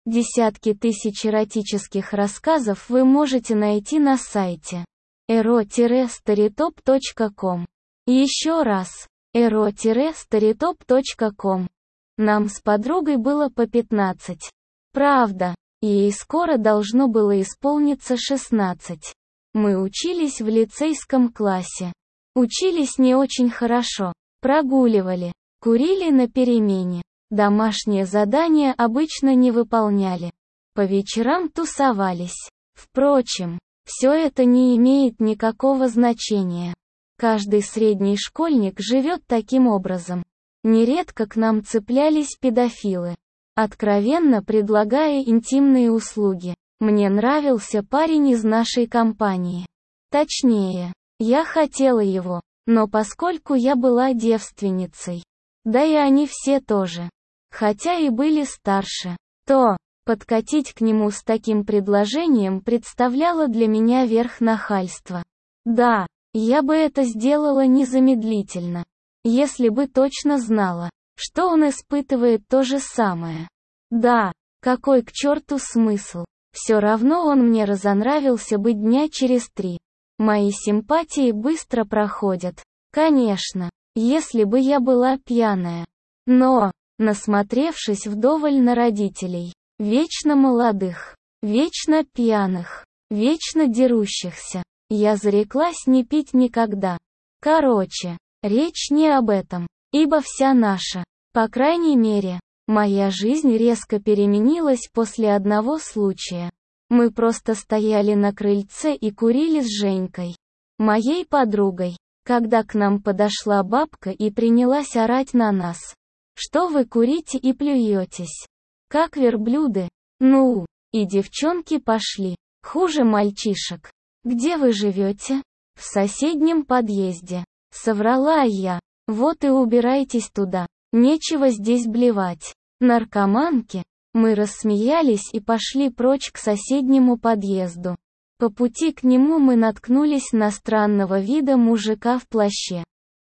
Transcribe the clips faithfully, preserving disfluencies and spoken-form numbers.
Десятки тысяч эротических рассказов вы можете найти на сайте эро старитоп точка ком. Еще раз, эро старитоп точка ком. Нам с подругой было по пятнадцать. Правда, ей скоро должно было исполниться шестнадцать. Мы учились в лицейском классе. Учились не очень хорошо, прогуливали, курили на перемене. Домашние задания обычно не выполняли. По вечерам тусовались. Впрочем, все это не имеет никакого значения. Каждый средний школьник живет таким образом. Нередко к нам цеплялись педофилы, откровенно предлагая интимные услуги. Мне нравился парень из нашей компании. Точнее, я хотела его, но поскольку я была девственницей, да и они все тоже, хотя и были старше, то подкатить к нему с таким предложением представляло для меня верх нахальства. Да, я бы это сделала незамедлительно, если бы точно знала, что он испытывает то же самое. Да, какой к черту смысл? Все равно он мне разонравился бы дня через три. Мои симпатии быстро проходят. Конечно, если бы я была пьяная. Но, насмотревшись вдоволь на родителей, вечно молодых, вечно пьяных, вечно дерущихся, я зареклась не пить никогда. Короче, речь не об этом, ибо вся наша, по крайней мере, моя жизнь резко переменилась после одного случая. Мы просто стояли на крыльце и курили с Женькой, моей подругой, когда к нам подошла бабка и принялась орать на нас. Что вы курите и плюетесь? Как верблюды? Ну, и девчонки пошли. Хуже мальчишек. Где вы живете? В соседнем подъезде. Соврала я. Вот и убирайтесь туда. Нечего здесь блевать. Наркоманки. Мы рассмеялись и пошли прочь к соседнему подъезду. По пути к нему мы наткнулись на странного вида мужика в плаще.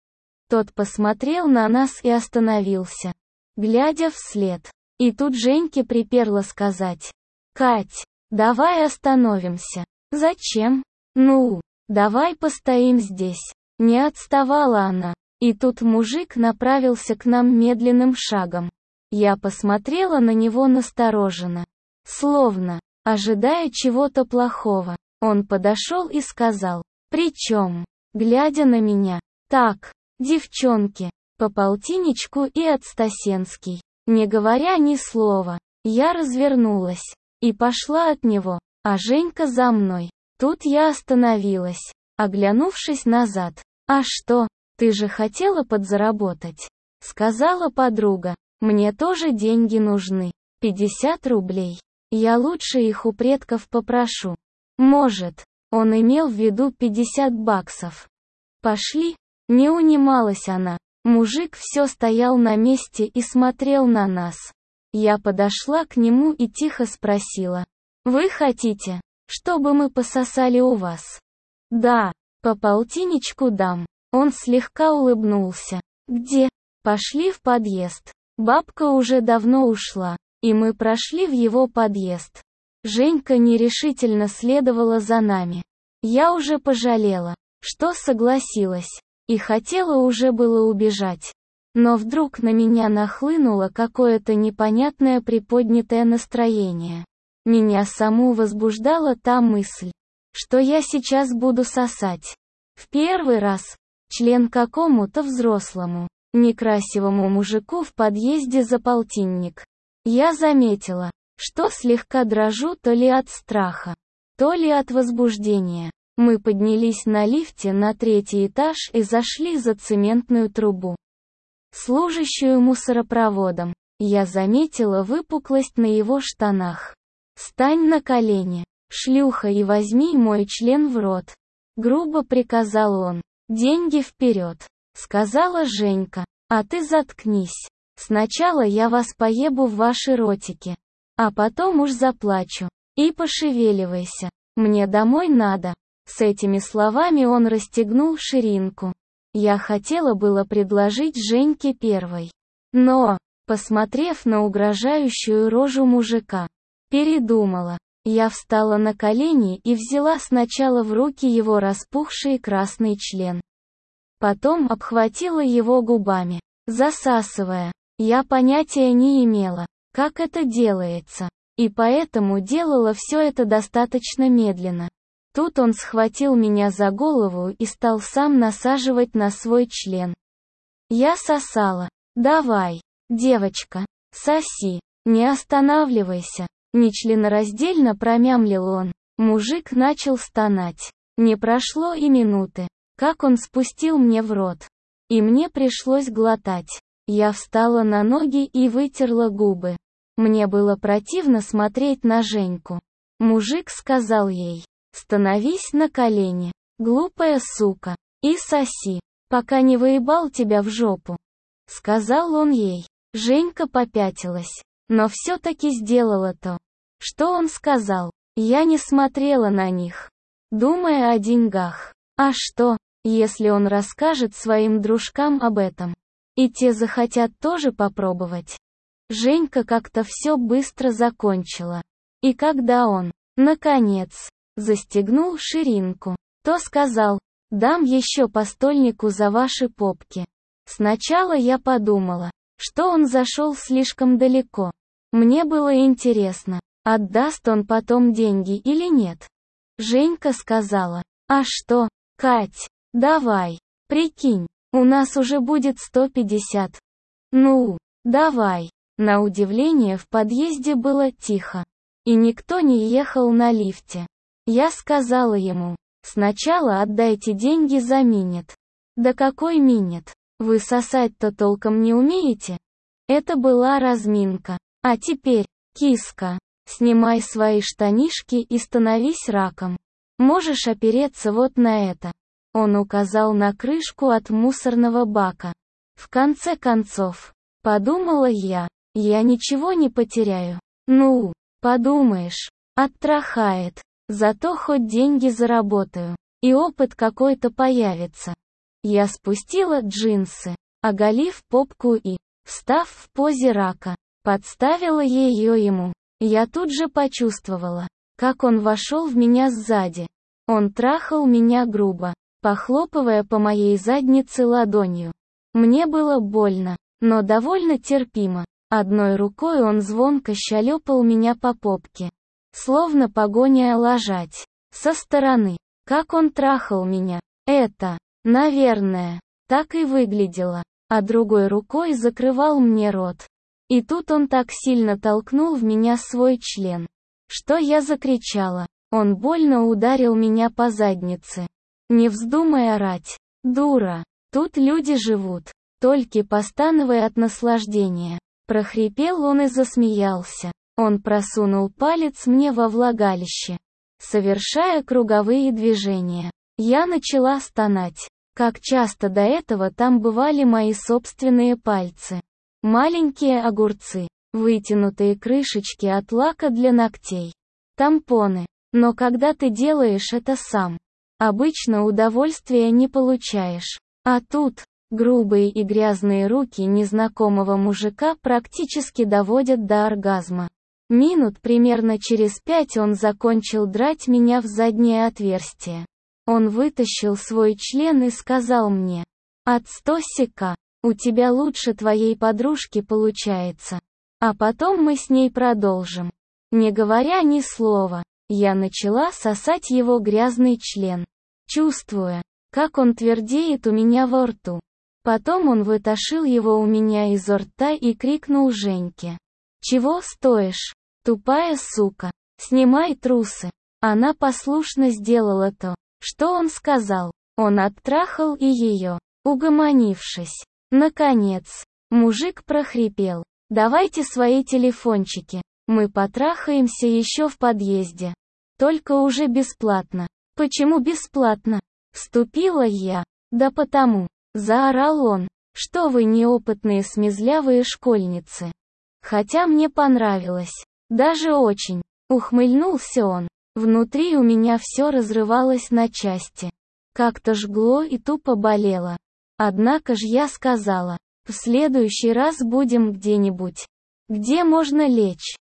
Тот посмотрел на нас и остановился, глядя вслед. И тут Женьке приперло сказать: «Кать, давай остановимся». «Зачем?» «Ну, давай постоим здесь». Не отставала она. И тут мужик направился к нам медленным шагом. Я посмотрела на него настороженно, словно ожидая чего-то плохого. Он подошел и сказал: «Причем?» Глядя на меня: «Так, девчонки, по полтинничку и отстасенский». Не говоря ни слова, я развернулась и пошла от него, а Женька за мной. Тут я остановилась, оглянувшись назад. «А что, ты же хотела подзаработать?» — сказала подруга. «Мне тоже деньги нужны. пятьдесят рублей. Я лучше их у предков попрошу». Может, он имел в виду пятьдесят баксов. «Пошли?» — не унималась она. Мужик все стоял на месте и смотрел на нас. Я подошла к нему и тихо спросила: «Вы хотите, чтобы мы пососали у вас?» «Да, по полтинничку дам». Он слегка улыбнулся. «Где?» «Пошли в подъезд». Бабка уже давно ушла, и мы прошли в его подъезд. Женька нерешительно следовала за нами. Я уже пожалела, что согласилась, и хотела уже было убежать. Но вдруг на меня нахлынуло какое-то непонятное приподнятое настроение. Меня саму возбуждала та мысль, что я сейчас буду сосать. В первый раз член какому-то взрослому, некрасивому мужику в подъезде за полтинник. Я заметила, что слегка дрожу то ли от страха, то ли от возбуждения. Мы поднялись на лифте на третий этаж и зашли за цементную трубу, служащую мусоропроводом. Я заметила выпуклость на его штанах. «Стань на колени, шлюха, и возьми мой член в рот», — грубо приказал он. «Деньги вперед», — сказала Женька. «А ты заткнись. Сначала я вас поебу в ваши ротики, а потом уж заплачу. И пошевеливайся. Мне домой надо». С этими словами он расстегнул ширинку. Я хотела было предложить Женьке первой. Но, посмотрев на угрожающую рожу мужика, Передумала. Я встала на колени и взяла сначала в руки его распухший красный член. Потом обхватила его губами, засасывая. Я понятия не имела, как это делается, и поэтому делала все это достаточно медленно. Тут он схватил меня за голову и стал сам насаживать на свой член. Я сосала. «Давай, девочка, соси, не останавливайся», нечленораздельно промямлил он. Мужик начал стонать. Не прошло и минуты, как он спустил мне в рот. И мне пришлось глотать. Я встала на ноги и вытерла губы. Мне было противно смотреть на Женьку. Мужик сказал ей: «Становись на колени, глупая сука, и соси, пока не выебал тебя в жопу», — сказал он ей. Женька попятилась, но все-таки сделала то, что он сказал. Я не смотрела на них, думая о деньгах. А что, если он расскажет своим дружкам об этом? И те захотят тоже попробовать. Женька как-то все быстро закончила. И когда он, наконец, застегнул ширинку, то сказал: «Дам еще по стольнику за ваши попки». Сначала я подумала, что он зашел слишком далеко. Мне было интересно, отдаст он потом деньги или нет. Женька сказала: «А что, Кать, давай, прикинь, у нас уже будет сто пятьдесят. Ну, давай». На удивление в подъезде было тихо. И никто не ехал на лифте. Я сказала ему: «Сначала отдайте деньги за минет». «Да какой минет? Вы сосать-то толком не умеете?» Это была разминка. А теперь, киска, снимай свои штанишки и становись раком. Можешь опереться вот на это. Он указал на крышку от мусорного бака. В конце концов, подумала я, я ничего не потеряю. Ну, подумаешь, оттрахает. Зато хоть деньги заработаю. И опыт какой-то появится. Я спустила джинсы, оголив попку и, встав в позе рака, подставила ее ему. Я тут же почувствовала, как он вошел в меня сзади. Он трахал меня грубо, похлопывая по моей заднице ладонью. Мне было больно, но довольно терпимо. Одной рукой он звонко щелепал меня по попке, словно погоняя лажать. Со стороны, как он трахал меня, это, наверное, так и выглядело. А другой рукой закрывал мне рот. И тут он так сильно толкнул в меня свой член, что я закричала. Он больно ударил меня по заднице. Не вздумай орать, дура. Тут люди живут, только постановая от наслаждения. Прохрипел он и засмеялся. Он просунул палец мне во влагалище, совершая круговые движения. Я начала стонать. Как часто до этого там бывали мои собственные пальцы. Маленькие огурцы, вытянутые крышечки от лака для ногтей, тампоны. Но когда ты делаешь это сам, обычно удовольствия не получаешь. А тут, грубые и грязные руки незнакомого мужика практически доводят до оргазма. Минут примерно через пять он закончил драть меня в заднее отверстие. Он вытащил свой член и сказал мне: «Отстосика, у тебя лучше твоей подружки получается. А потом мы с ней продолжим». Не говоря ни слова, я начала сосать его грязный член, чувствуя, как он твердеет у меня во рту. Потом он вытащил его у меня изо рта и крикнул Женьке: «Чего стоишь, тупая сука? Снимай трусы». Она послушно сделала то, что он сказал. Он оттрахал и ее, угомонившись. Наконец, мужик прохрипел: «Давайте свои телефончики, мы потрахаемся еще в подъезде. Только уже бесплатно». «Почему бесплатно?» Вступила я. «Да потому», — заорал он, «что вы неопытные смезлявые школьницы». Хотя мне понравилось. Даже очень. Ухмыльнулся он. Внутри у меня все разрывалось на части. Как-то жгло и тупо болело. Однако ж я сказала: «В следующий раз будем где-нибудь, где можно лечь».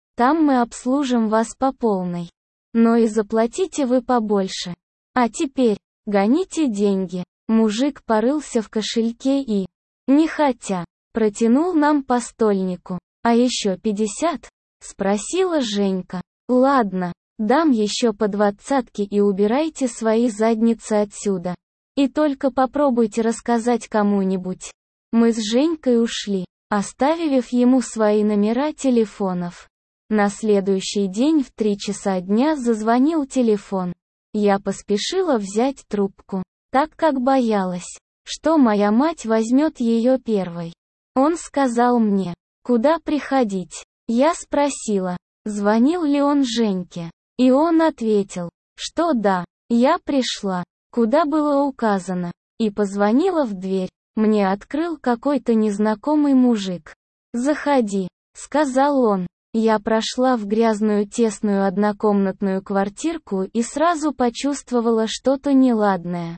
Там мы обслужим вас по полной. Но и заплатите вы побольше. А теперь, гоните деньги. Мужик порылся в кошельке и, нехотя, протянул нам по стольнику. А еще пятьдесят? Спросила Женька. Ладно, дам еще по двадцатке и убирайте свои задницы отсюда. И только попробуйте рассказать кому-нибудь. Мы с Женькой ушли, оставив ему свои номера телефонов. На следующий день в три часа дня зазвонил телефон. Я поспешила взять трубку, так как боялась, что моя мать возьмет ее первой. Он сказал мне, куда приходить. Я спросила, звонил ли он Женьке. И он ответил, что да, я пришла, куда было указано, и позвонила в дверь. Мне открыл какой-то незнакомый мужик. «Заходи», — сказал он. Я прошла в грязную тесную однокомнатную квартирку и сразу почувствовала что-то неладное.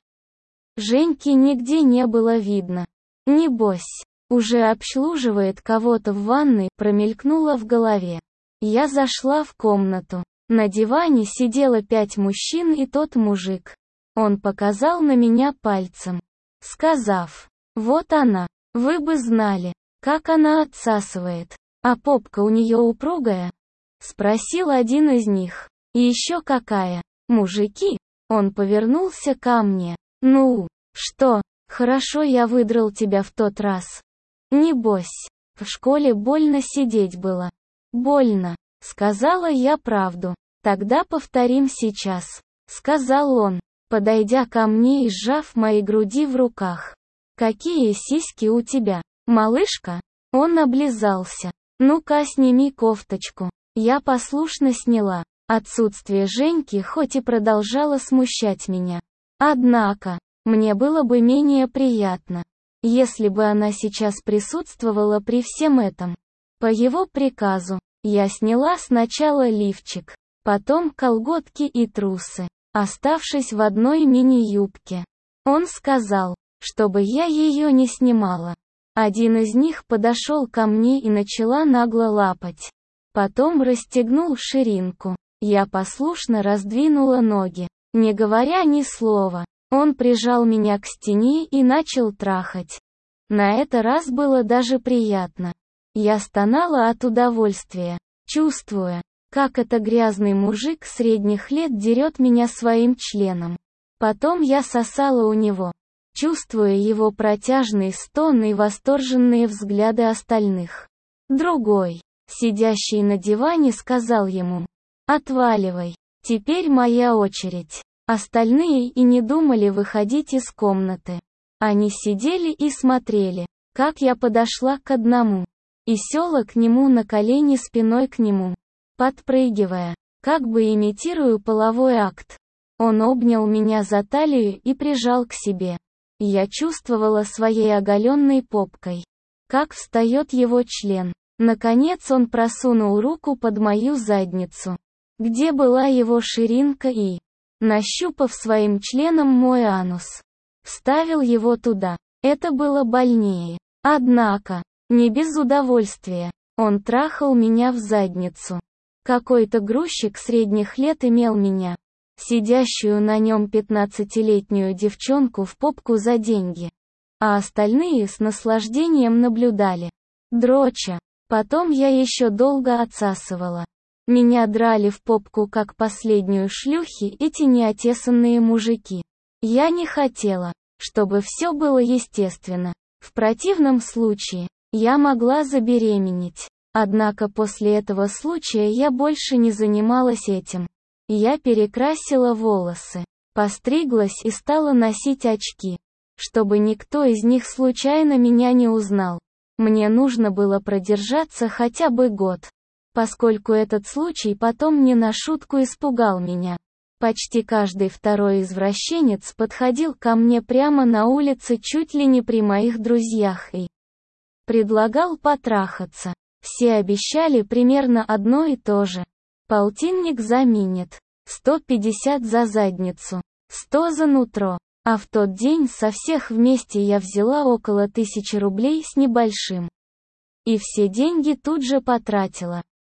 Женьки нигде не было видно. Небось, уже обслуживает кого-то в ванной, промелькнуло в голове. Я зашла в комнату. На диване сидело пять мужчин и тот мужик. Он показал на меня пальцем, сказав, вот она, вы бы знали, как она отсасывает. А попка у нее упругая? Спросил один из них. И еще какая? Мужики? Он повернулся ко мне. Ну, что, хорошо я выдрал тебя в тот раз. Небось, в школе больно сидеть было. Больно, сказала я правду. Тогда повторим сейчас, сказал он, подойдя ко мне и сжав мои груди в руках. Какие сиськи у тебя, малышка? Он облизался. Ну-ка сними кофточку. Я послушно сняла. Отсутствие Женьки хоть и продолжало смущать меня. Однако, мне было бы менее приятно, если бы она сейчас присутствовала при всем этом. По его приказу, я сняла сначала лифчик, потом колготки и трусы, оставшись в одной мини-юбке. Он сказал, чтобы я ее не снимала. Один из них подошел ко мне и начала нагло лапать. Потом расстегнул ширинку. Я послушно раздвинула ноги. Не говоря ни слова, он прижал меня к стене и начал трахать. На этот раз было даже приятно. Я стонала от удовольствия, чувствуя, как этот грязный мужик средних лет дерет меня своим членом. Потом я сосала у него, чувствуя его протяжные стоны и восторженные взгляды остальных. Другой, сидящий на диване, сказал ему: «Отваливай, теперь моя очередь». Остальные и не думали выходить из комнаты. Они сидели и смотрели, как я подошла к одному и села к нему на колени спиной к нему, подпрыгивая, как бы имитирую половой акт. Он обнял меня за талию и прижал к себе. Я чувствовала своей оголенной попкой, как встает его член. Наконец он просунул руку под мою задницу, где была его ширинка, и, нащупав своим членом мой анус, вставил его туда. Это было больнее. Однако, не без удовольствия. Он трахал меня в задницу. Какой-то грузчик средних лет имел меня, сидящую на нем пятнадцатилетнюю девчонку, в попку за деньги. А остальные с наслаждением наблюдали, дроча. Потом я еще долго отсасывала. Меня драли в попку как последнюю шлюхи эти неотесанные мужики. Я не хотела, чтобы все было естественно. В противном случае, я могла забеременеть. Однако после этого случая я больше не занималась этим. Я перекрасила волосы, постриглась и стала носить очки, чтобы никто из них случайно меня не узнал. Мне нужно было продержаться хотя бы год, поскольку этот случай потом не на шутку испугал меня. Почти каждый второй извращенец подходил ко мне прямо на улице чуть ли не при моих друзьях и предлагал потрахаться. Все обещали примерно одно и то же. Полтинник за минет, сто пятьдесят за задницу, сто за нутро. А в тот день со всех вместе я взяла около тысячи рублей с небольшим. И все деньги тут же потратила.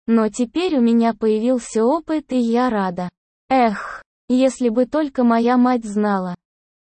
Но теперь у меня появился опыт, и я рада. Эх, если бы только моя мать знала.